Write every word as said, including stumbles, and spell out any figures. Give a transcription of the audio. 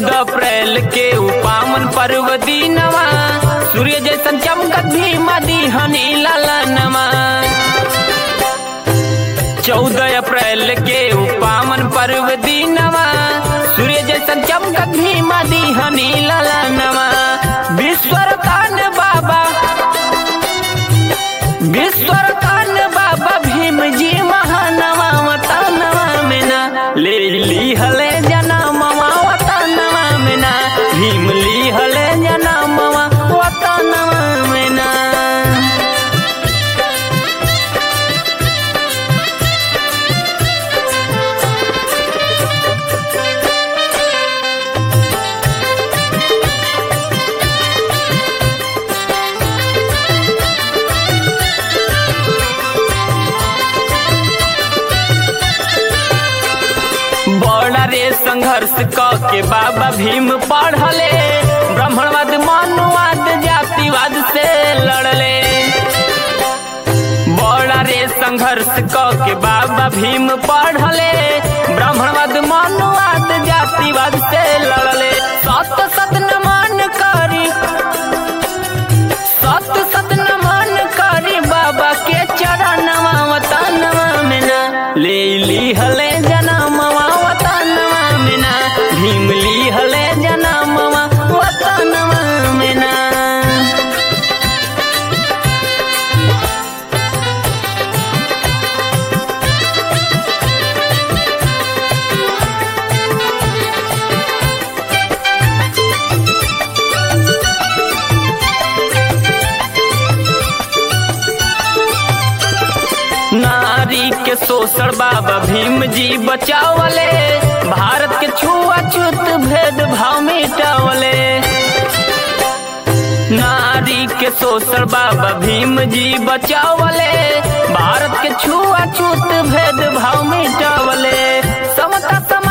चौदह अप्रैल के उपावन पर्व दीनवा सूर्य जैसन चमकत भीमा दीहनी ललनवा। चौदह अप्रैल के उपावन पर्व दीनवा सूर्य जैसन चमकत भीमा दीहनी ललनवा। विश्वरतान बाबा विश्वरतान बाबा भीम जी महानवा वतनवा में ना ले ली हले जनमवा वतनवा में ना भीम ली हले जनमवा वतनवा में ना। बड़ा रे संघर्ष क के बाबा भीम पढ़ले ब्राह्मणवाद मनुवाद जातिवाद से लड़ले। बड़ा रे संघर्ष क के बाबा भीम पढ़ले ब्राह्मणवाद मनुवाद जातिवाद से लड़ले। सत सत नमन करी सत सत नमन करी बाबा के चरणवा वतनवा में ना ले ली हले जनमवा वतनवा में ना भीम ली हले जनमवा वतनवा में ना। नारी के शोषण बाबा भीम जी बचावले भारत के छुआछूत भेदभाव मिटावले। नारी के शोषण बाबा भीम जी बचावले भारत के छुआछूत भेदभाव मिटावले। समता